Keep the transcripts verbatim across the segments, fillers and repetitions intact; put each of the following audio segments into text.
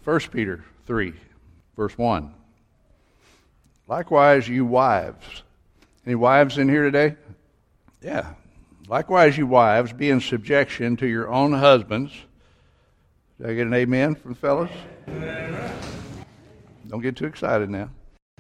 First Peter three, verse one. Likewise, you wives. Any wives in here today? Yeah. Likewise, you wives, be in subjection to your own husbands. Did I get an amen from the fellas? Amen. Don't get too excited now.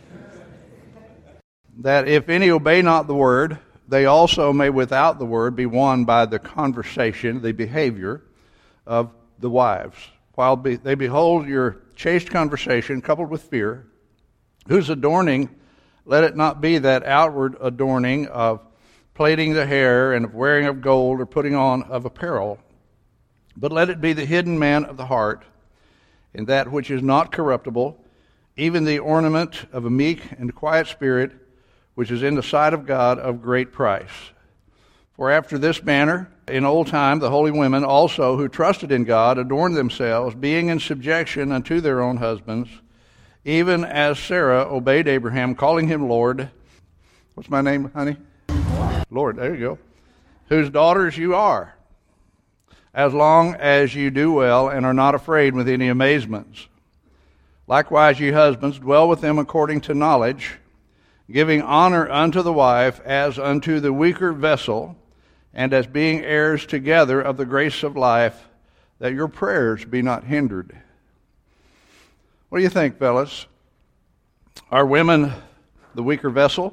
That if any obey not the word, they also may without the word be won by the conversation, the behavior of the wives, while be, they behold your chaste conversation coupled with fear, whose adorning, let it not be that outward adorning of plaiting the hair and of wearing of gold or putting on of apparel, but let it be the hidden man of the heart, in that which is not corruptible, even the ornament of a meek and quiet spirit, which is in the sight of God of great price. For after this manner, in old time, the holy women also who trusted in God adorned themselves, being in subjection unto their own husbands, even as Sarah obeyed Abraham, calling him Lord. What's my name, honey? Lord, there you go. Whose daughters you are, as long as you do well and are not afraid with any amazements. Likewise, ye husbands, dwell with them according to knowledge, giving honor unto the wife as unto the weaker vessel, and as being heirs together of the grace of life, that your prayers be not hindered. What do you think, fellas? Are women the weaker vessel?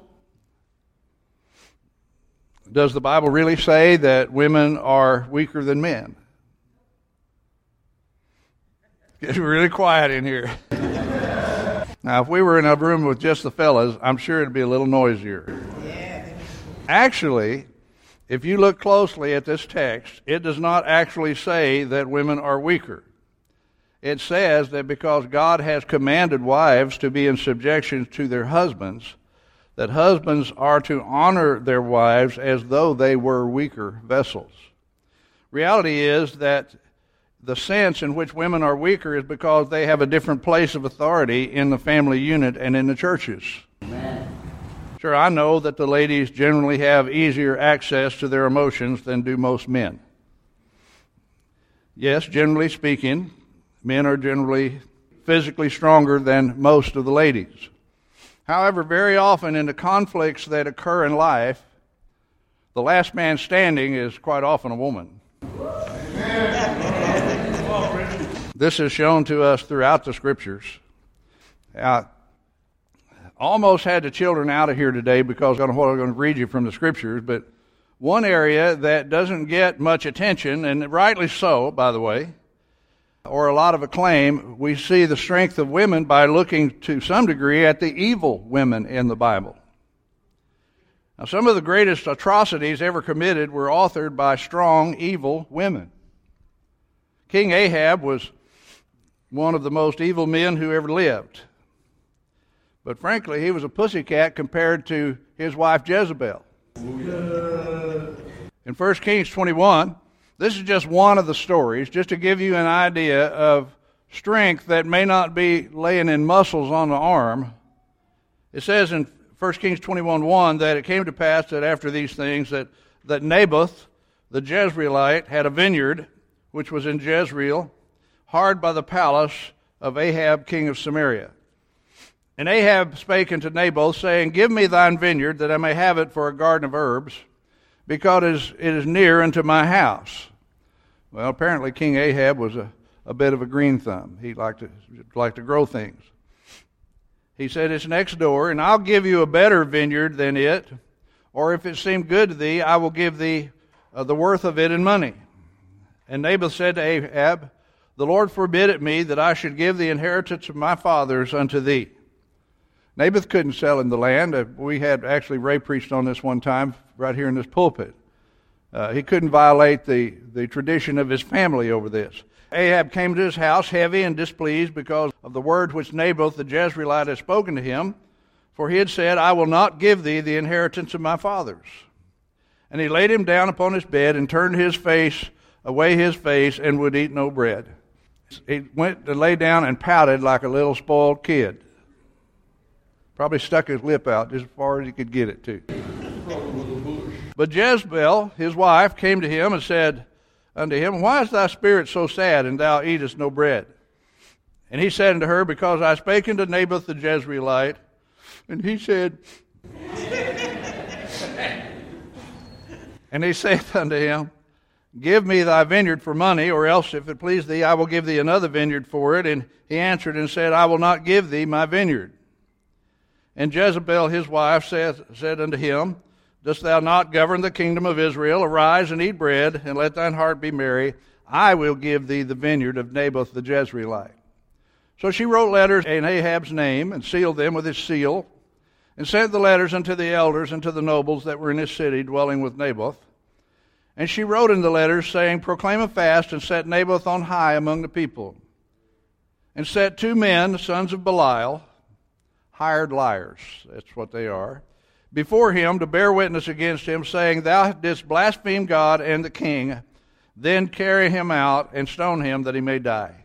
Does the Bible really say that women are weaker than men? It's really quiet in here. Now, if we were in a room with just the fellas, I'm sure it'd be a little noisier. Actually, if you look closely at this text, it does not actually say that women are weaker. It says that because God has commanded wives to be in subjection to their husbands, that husbands are to honor their wives as though they were weaker vessels. Reality is that the sense in which women are weaker is because they have a different place of authority in the family unit and in the churches. Amen. Sure, I know that the ladies generally have easier access to their emotions than do most men. Yes, generally speaking, men are generally physically stronger than most of the ladies. However, very often in the conflicts that occur in life, the last man standing is quite often a woman. This is shown to us throughout the Scriptures. I almost had the children out of here today because I don't know what I'm going to read you from the Scriptures, but one area that doesn't get much attention, and rightly so, by the way, or a lot of acclaim, we see the strength of women by looking to some degree at the evil women in the Bible. Now, some of the greatest atrocities ever committed were authored by strong, evil women. King Ahab was one of the most evil men who ever lived. But frankly, he was a pussycat compared to his wife Jezebel. In First Kings twenty-one, this is just one of the stories, just to give you an idea of strength that may not be laying in muscles on the arm. It says in First Kings twenty-one one that it came to pass that after these things that, that Naboth, the Jezreelite, had a vineyard which was in Jezreel, hard by the palace of Ahab, king of Samaria. And Ahab spake unto Naboth, saying, Give me thine vineyard, that I may have it for a garden of herbs, because it is near unto my house. Well, apparently King Ahab was a, a bit of a green thumb. He liked to, liked to grow things. He said, It's next door, and I'll give you a better vineyard than it, or if it seem good to thee, I will give thee uh, the worth of it in money. And Naboth said to Ahab, The Lord forbid it me that I should give the inheritance of my fathers unto thee. Naboth couldn't sell him the land. Uh, we had actually Ray preached on this one time right here in this pulpit. Uh, he couldn't violate the, the tradition of his family over this. Ahab came to his house heavy and displeased because of the word which Naboth the Jezreelite had spoken to him, for he had said, I will not give thee the inheritance of my fathers. And he laid him down upon his bed and turned his face away his face and would eat no bread. He went to lay down and pouted like a little spoiled kid. Probably stuck his lip out just as far as he could get it to. But Jezebel, his wife, came to him and said unto him, Why is thy spirit so sad, and thou eatest no bread? And he said unto her, Because I spake unto Naboth the Jezreelite. And he said, And he saith unto him, Give me thy vineyard for money, or else, if it please thee, I will give thee another vineyard for it. And he answered and said, I will not give thee my vineyard. And Jezebel his wife said, said unto him, Dost thou not govern the kingdom of Israel? Arise and eat bread, and let thine heart be merry. I will give thee the vineyard of Naboth the Jezreelite. So she wrote letters in Ahab's name, and sealed them with his seal, and sent the letters unto the elders and to the nobles that were in his city, dwelling with Naboth. And she wrote in the letters, saying, Proclaim a fast, and set Naboth on high among the people. And set two men, the sons of Belial, hired liars, that's what they are, before him to bear witness against him, saying, Thou didst blaspheme God and the king, then carry him out and stone him that he may die.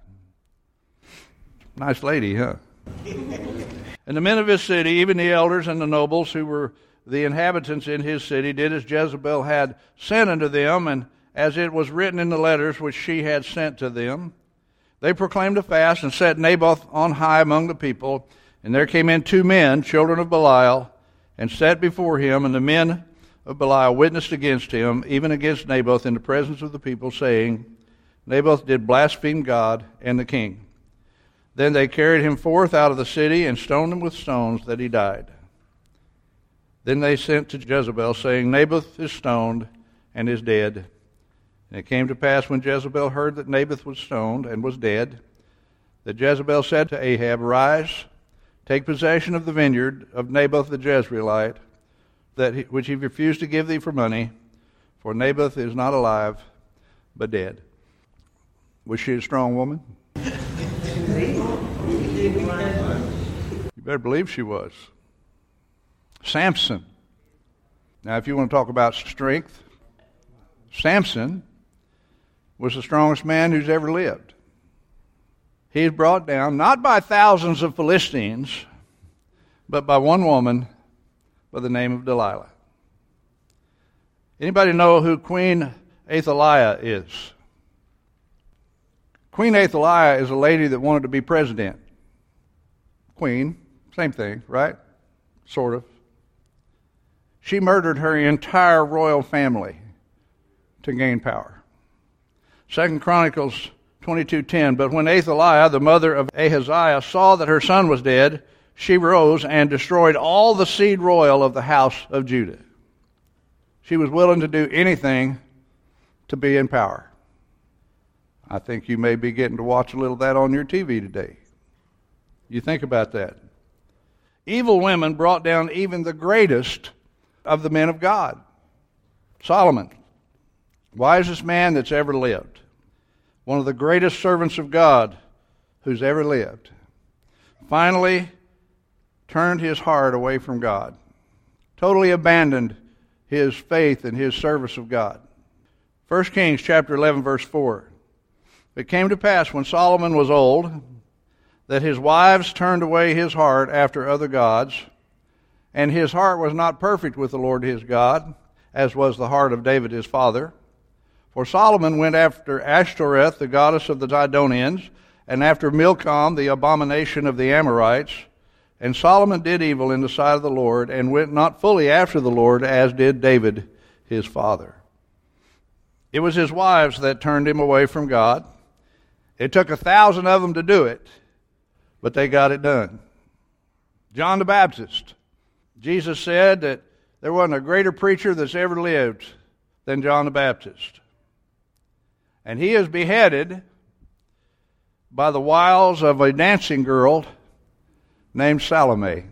Nice lady, huh? And the men of his city, even the elders and the nobles who were the inhabitants in his city, did as Jezebel had sent unto them, and as it was written in the letters which she had sent to them. They proclaimed a fast and set Naboth on high among the people. And there came in two men, children of Belial, and sat before him. And the men of Belial witnessed against him, even against Naboth, in the presence of the people, saying, Naboth did blaspheme God and the king. Then they carried him forth out of the city and stoned him with stones that he died. Then they sent to Jezebel, saying, Naboth is stoned and is dead. And it came to pass, when Jezebel heard that Naboth was stoned and was dead, that Jezebel said to Ahab, Rise, take possession of the vineyard of Naboth the Jezreelite, that he, which he refused to give thee for money, for Naboth is not alive, but dead. Was she a strong woman? You better believe she was. Samson. Now, if you want to talk about strength, Samson was the strongest man who's ever lived. He's brought down not by thousands of Philistines, but by one woman by the name of Delilah. Anybody know who Queen Athaliah is? Queen Athaliah is a lady that wanted to be president. Queen, same thing, right? Sort of. She murdered her entire royal family to gain power. Second Chronicles twenty-two ten, But when Athaliah, the mother of Ahaziah, saw that her son was dead, she rose and destroyed all the seed royal of the house of Judah. She was willing to do anything to be in power. I think you may be getting to watch a little of that on your T V today. You think about that. Evil women brought down even the greatest of the men of God. Solomon, wisest man that's ever lived. One of the greatest servants of God who's ever lived. Finally turned his heart away from God. Totally abandoned his faith and his service of God. First Kings chapter eleven, verse four. It came to pass when Solomon was old, that his wives turned away his heart after other gods, and his heart was not perfect with the Lord his God, as was the heart of David his father. For Solomon went after Ashtoreth, the goddess of the Zidonians, and after Milcom, the abomination of the Amorites. And Solomon did evil in the sight of the Lord, and went not fully after the Lord, as did David his father. It was his wives that turned him away from God. It took a thousand of them to do it, but they got it done. John the Baptist. Jesus said that there wasn't a greater preacher that's ever lived than John the Baptist. And he is beheaded by the wiles of a dancing girl named Salome.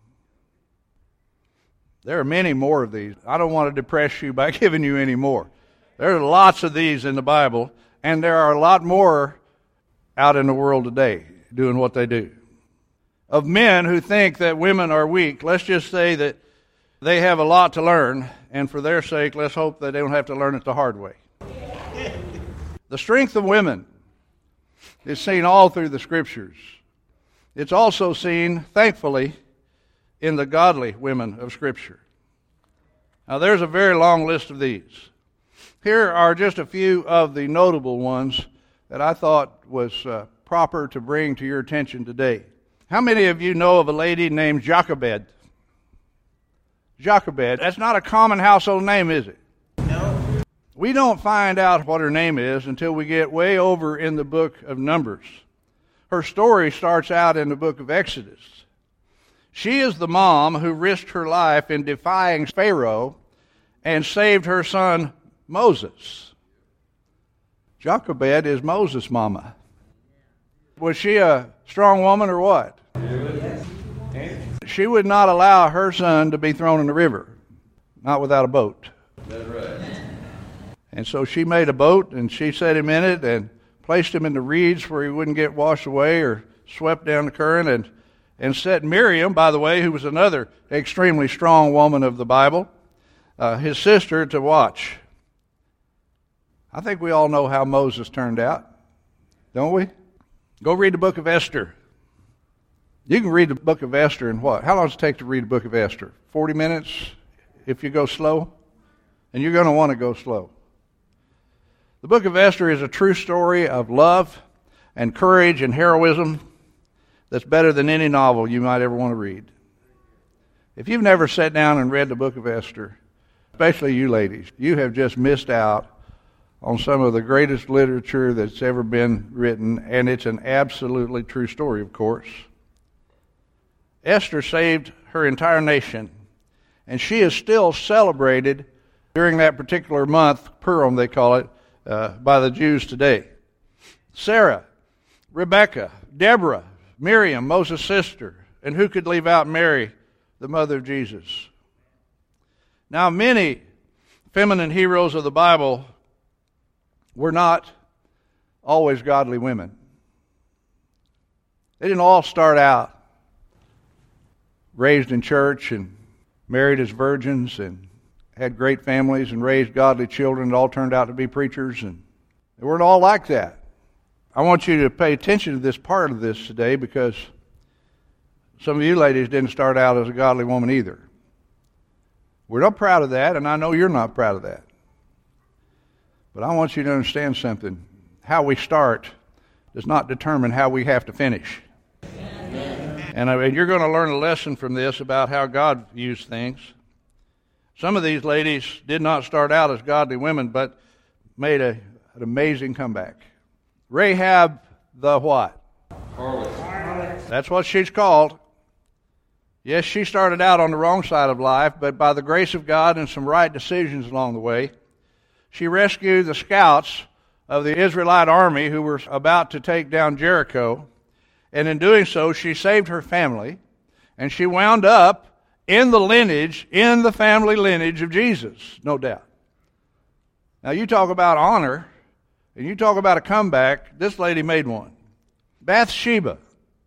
There are many more of these. I don't want to depress you by giving you any more. There are lots of these in the Bible, and there are a lot more out in the world today doing what they do. Of men who think that women are weak, let's just say that they have a lot to learn, and for their sake, let's hope that they don't have to learn it the hard way. The strength of women is seen all through the Scriptures. It's also seen, thankfully, in the godly women of Scripture. Now, there's a very long list of these. Here are just a few of the notable ones that I thought was uh, proper to bring to your attention today. How many of you know of a lady named Jochebed? Jochebed. That's not a common household name, is it? No. We don't find out what her name is until we get way over in the book of Numbers. Her story starts out in the book of Exodus. She is the mom who risked her life in defying Pharaoh and saved her son Moses. Jochebed is Moses' mama. Was she a strong woman or what? Yes. She would not allow her son to be thrown in the river, not without a boat. That's right. And so she made a boat, and she set him in it and placed him in the reeds where he wouldn't get washed away or swept down the current, and, and set Miriam, by the way, who was another extremely strong woman of the Bible, uh, his sister, to watch. I think we all know how Moses turned out, don't we? Go read the book of Esther. You can read the book of Esther in what? How long does it take to read the book of Esther? forty minutes if you go slow? And you're going to want to go slow. The book of Esther is a true story of love and courage and heroism that's better than any novel you might ever want to read. If you've never sat down and read the book of Esther, especially you ladies, you have just missed out on some of the greatest literature that's ever been written, and it's an absolutely true story, of course. Esther saved her entire nation, and she is still celebrated during that particular month, Purim they call it, uh, by the Jews today. Sarah, Rebecca, Deborah, Miriam, Moses' sister, and who could leave out Mary, the mother of Jesus? Now, many feminine heroes of the Bible were not always godly women. They didn't all start out raised in church and married as virgins and had great families and raised godly children that all turned out to be preachers, and they weren't all like that. I want you to pay attention to this part of this today, because some of you ladies didn't start out as a godly woman either. We're not proud of that, and I know you're not proud of that. But I want you to understand something. How we start does not determine how we have to finish. And, I mean, you're going to learn a lesson from this about how God views things. Some of these ladies did not start out as godly women, but made a, an amazing comeback. Rahab the what? Harlot. That's what she's called. Yes, she started out on the wrong side of life, but by the grace of God and some right decisions along the way, she rescued the scouts of the Israelite army who were about to take down Jericho. And in doing so, she saved her family, and she wound up in the lineage, in the family lineage of Jesus, no doubt. Now, you talk about honor, and you talk about a comeback, this lady made one. Bathsheba.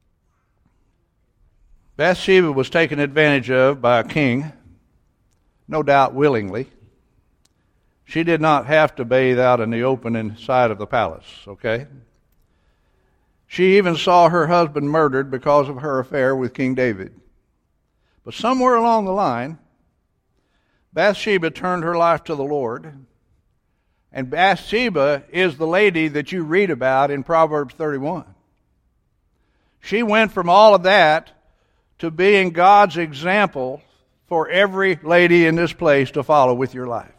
Bathsheba was taken advantage of by a king, no doubt willingly. She did not have to bathe out in the open inside of the palace, okay? She even saw her husband murdered because of her affair with King David. But somewhere along the line, Bathsheba turned her life to the Lord. And Bathsheba is the lady that you read about in Proverbs thirty-one. She went from all of that to being God's example for every lady in this place to follow with your life.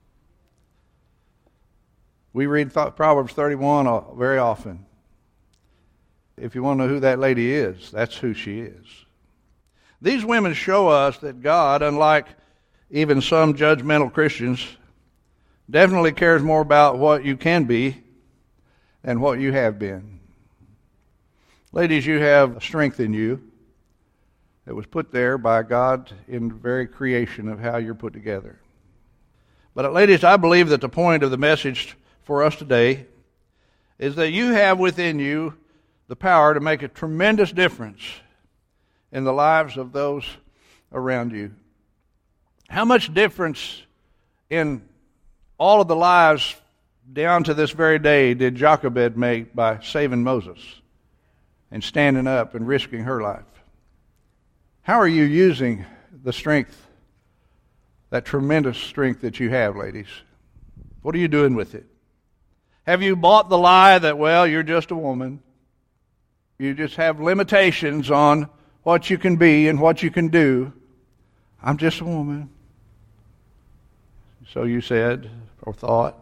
We read Proverbs thirty-one very often. If you want to know who that lady is, that's who she is. These women show us that God, unlike even some judgmental Christians, definitely cares more about what you can be than what you have been. Ladies, you have a strength in you that was put there by God in the very creation of how you're put together. But ladies, I believe that the point of the message for us today is that you have within you the power to make a tremendous difference in the lives of those around you. How much difference in all of the lives down to this very day did Jochebed make by saving Moses and standing up and risking her life? How are you using the strength, that tremendous strength that you have, ladies? What are you doing with it? Have you bought the lie that, well, you're just a woman? You just have limitations on what you can be and what you can do. I'm just a woman. So you said or thought.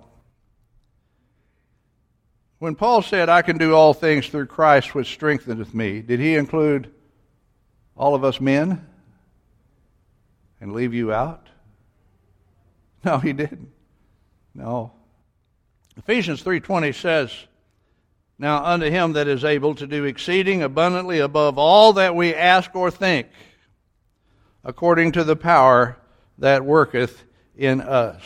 When Paul said, I can do all things through Christ which strengtheneth me, did he include all of us men and leave you out? No, he didn't. No. Ephesians three twenty says, now unto him that is able to do exceeding abundantly above all that we ask or think, according to the power that worketh in us.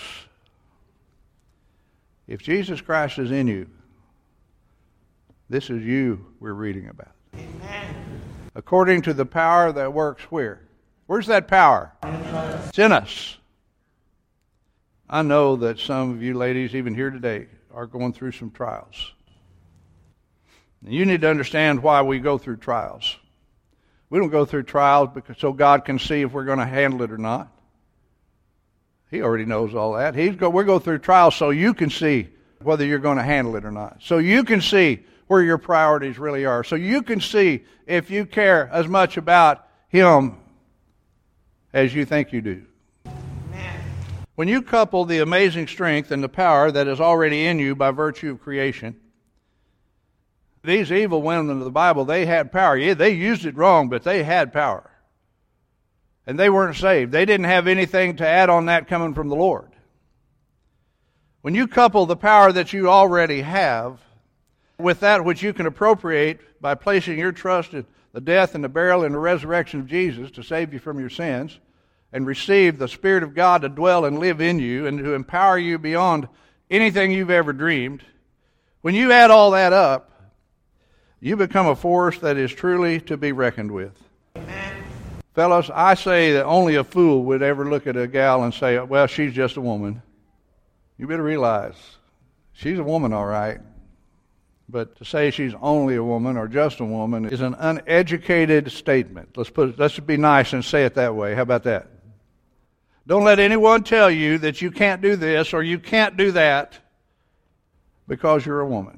If Jesus Christ is in you, this is you we're reading about. Amen. According to the power that works where? Where's that power? It's in us. I know that some of you ladies, even here today, are going through some trials. You need to understand why we go through trials. We don't go through trials because so God can see if we're going to handle it or not. He already knows all that. He's go, we go through trials so you can see whether you're going to handle it or not. So you can see where your priorities really are. So you can see if you care as much about Him as you think you do. Amen. When you couple the amazing strength and the power that is already in you by virtue of creation, these evil women of the Bible, they had power. Yeah, they used it wrong, but they had power. And they weren't saved. They didn't have anything to add on that coming from the Lord. When you couple the power that you already have with that which you can appropriate by placing your trust in the death and the burial and the resurrection of Jesus to save you from your sins, and receive the Spirit of God to dwell and live in you and to empower you beyond anything you've ever dreamed, when you add all that up, you become a force that is truly to be reckoned with. Amen. Fellas, I say that only a fool would ever look at a gal and say, well, she's just a woman. You better realize, she's a woman, all right. But to say she's only a woman or just a woman is an uneducated statement. Let's put it, let's be nice and say it that way. How about that? Don't let anyone tell you that you can't do this or you can't do that because you're a woman.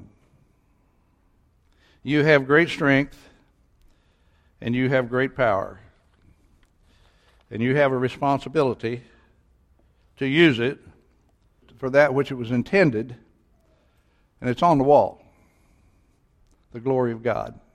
You have great strength and you have great power. And you have a responsibility to use it for that which it was intended, and it's on the wall. The glory of God.